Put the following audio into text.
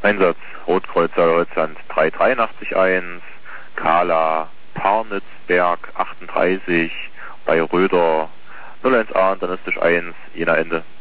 Einsatz Rotkreuzer Deutschland 3881, Kala, Parnitzberg 38, bei Röder 01A, Internistisch 1, Jena Ende.